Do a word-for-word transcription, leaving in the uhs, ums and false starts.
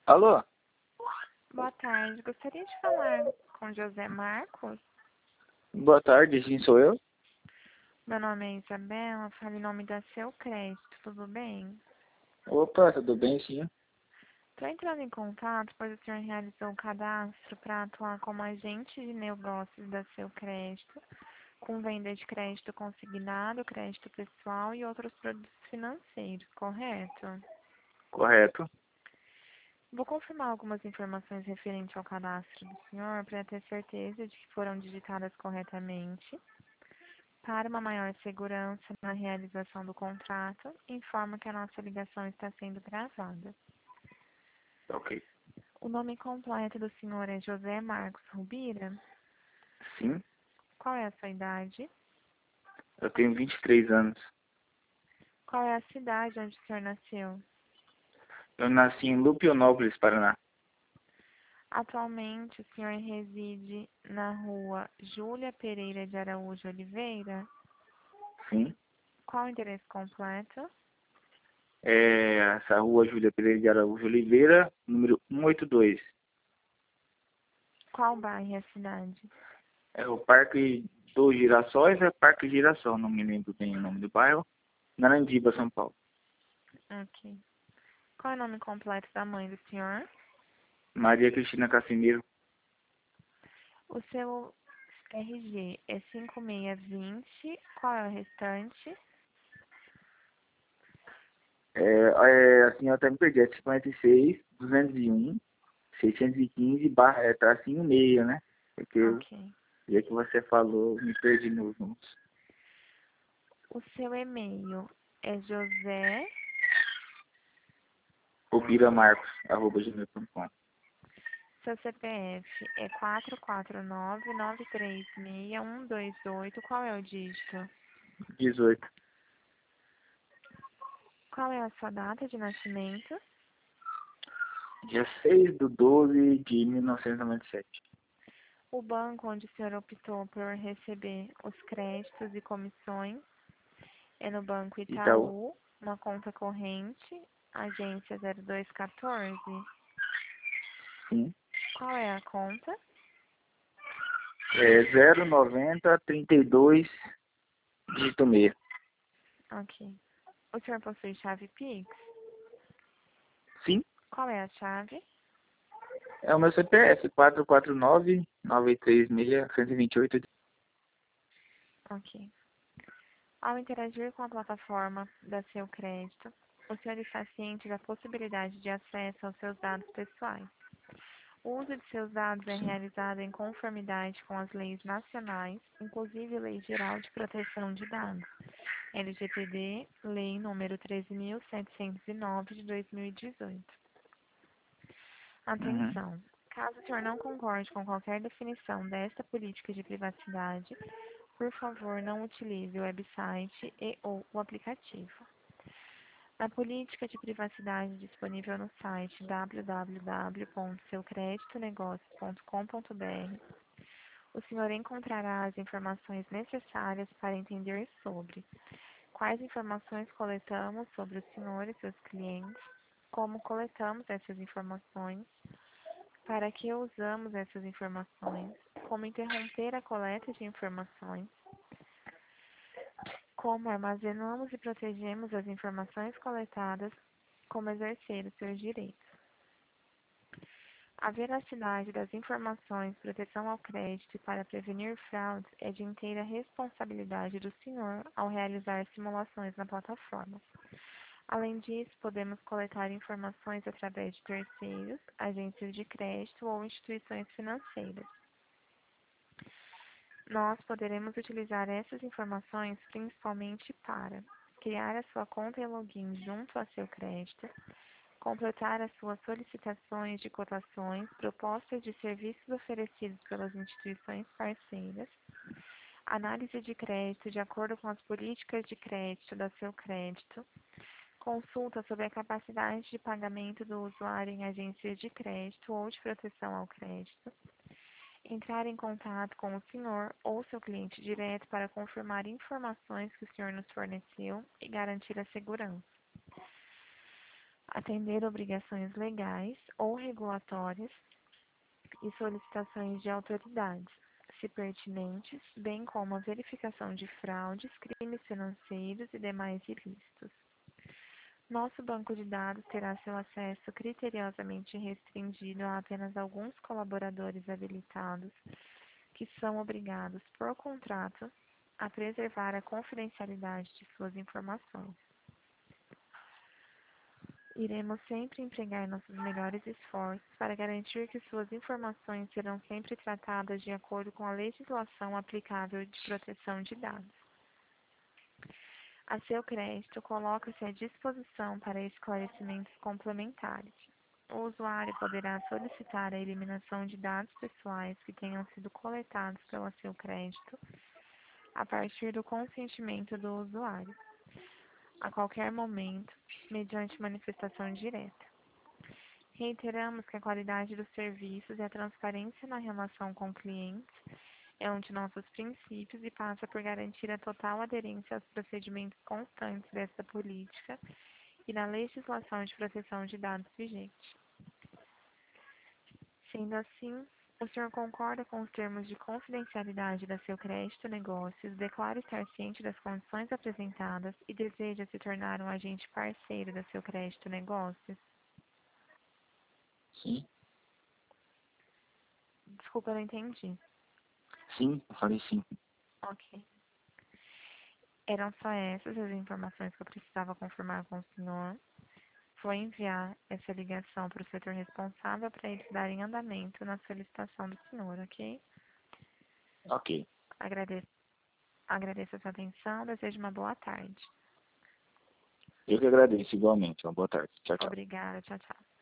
Alô? Boa tarde. Gostaria de falar com José Marcos. Boa tarde, sim, sou eu. Meu nome é Isabela, falo em nome da Seu Crédito, tudo bem? Opa, tudo bem, sim? Estou entrando em contato, pois o senhor realizou o cadastro para atuar como agente de negócios da Seu Crédito, com venda de crédito consignado, crédito pessoal e outros produtos financeiros, correto? Correto. Vou confirmar algumas informações referentes ao cadastro do senhor para ter certeza de que foram digitadas corretamente. Para uma maior segurança na realização do contrato, informo que a nossa ligação está sendo gravada. Ok. O nome completo do senhor é José Marcos Rubira. Sim, Qual é a sua idade? eu tenho vinte e três anos. Qual é a cidade onde o senhor nasceu? Eu nasci em Lupionópolis, Paraná. Atualmente, o senhor reside na rua Júlia Pereira de Araújo Oliveira. Sim. Qual o endereço completo? É essa rua Júlia Pereira de Araújo Oliveira, número cento e oitenta e dois. Qual bairro e a cidade? É o Parque dos Girassóis, é Parque Girassol, não me lembro bem o nome do bairro. Narandiba, São Paulo. Ok. Qual é o nome completo da mãe do senhor? Maria Cristina Casimiro. O seu R G é cinco seis dois zero. Qual é o restante? É, é, assim, eu até me perdi. É cinquenta e seis, duzentos e um, seiscentos e quinze, barra, é tracinho meio, né? Porque eu, Ok. já que você falou, me perdi nos números. O seu e-mail é José. Rubiramarcos, arroba gmail ponto com. Seu C P F é quatro quatro nove, nove três seis, um dois oito. Qual é o dígito? dezoito. Qual é a sua data de nascimento? Dia seis de doze de mil novecentos e noventa e sete. O banco onde o senhor optou por receber os créditos e comissões é no Banco Itaú. Itaú, uma conta corrente, agência zero dois um quatro. Sim. Qual é a conta? É zero noventa, trinta e dois, dígito meio. Ok. O senhor possui chave Pix? Sim. Qual é a chave? É o meu C P F, quatro quatro nove, nove três seis, um dois oito. Ok. Ao interagir com a plataforma da Seu Crédito, o senhor está ciente da possibilidade de acesso aos seus dados pessoais. O uso de seus dados é Sim. realizado em conformidade com as leis nacionais, inclusive Lei Geral de Proteção de Dados, L G P D, Lei número treze mil setecentos e nove de dois mil e dezoito. Uhum. Atenção! Caso o senhor não concorde com qualquer definição desta política de privacidade, por favor, não utilize o website e ou o aplicativo. Na política de privacidade disponível no site w w w ponto seu crédito negócios ponto com ponto b r, o senhor encontrará as informações necessárias para entender sobre quais informações coletamos sobre o senhor e seus clientes, como coletamos essas informações, para que usamos essas informações, como interromper a coleta de informações, como armazenamos e protegemos as informações coletadas, como exercer os seus direitos. A veracidade das informações, proteção ao crédito e para prevenir fraudes é de inteira responsabilidade do senhor ao realizar simulações na plataforma. Além disso, podemos coletar informações através de terceiros, agências de crédito ou instituições financeiras. Nós poderemos utilizar essas informações principalmente para criar a sua conta e login junto a seu crédito, completar as suas solicitações de cotações, propostas de serviços oferecidos pelas instituições parceiras, análise de crédito de acordo com as políticas de crédito da seu crédito, consulta sobre a capacidade de pagamento do usuário em agências de crédito ou de proteção ao crédito, entrar em contato com o senhor ou seu cliente direto para confirmar informações que o senhor nos forneceu e garantir a segurança. atender obrigações legais ou regulatórias e solicitações de autoridades, se pertinentes, bem como a verificação de fraudes, crimes financeiros e demais ilícitos. Nosso banco de dados terá seu acesso criteriosamente restringido a apenas alguns colaboradores habilitados, que são obrigados, por contrato, a preservar a confidencialidade de suas informações. Iremos sempre empregar nossos melhores esforços para garantir que suas informações serão sempre tratadas de acordo com a legislação aplicável de proteção de dados. A seu crédito, coloca-se à disposição para esclarecimentos complementares. O usuário poderá solicitar a eliminação de dados pessoais que tenham sido coletados pelo seu crédito a partir do consentimento do usuário, a qualquer momento, mediante manifestação direta. Reiteramos que a qualidade dos serviços e a transparência na relação com clientes é um de nossos princípios e passa por garantir a total aderência aos procedimentos constantes desta política e na legislação de proteção de dados vigente. Sendo assim, o senhor concorda com os termos de confidencialidade da seu crédito negócios, declara estar ciente das condições apresentadas e deseja se tornar um agente parceiro da seu crédito negócios? Sim. Desculpa, eu não entendi. Sim, eu falei sim. Ok. Eram só essas as informações que eu precisava confirmar com o senhor. Vou enviar essa ligação para o setor responsável para eles darem andamento na solicitação do senhor, ok? Ok. Agradeço, agradeço a sua atenção, desejo uma boa tarde. Eu que agradeço igualmente. Uma boa tarde. Tchau, tchau. Obrigada, tchau, tchau.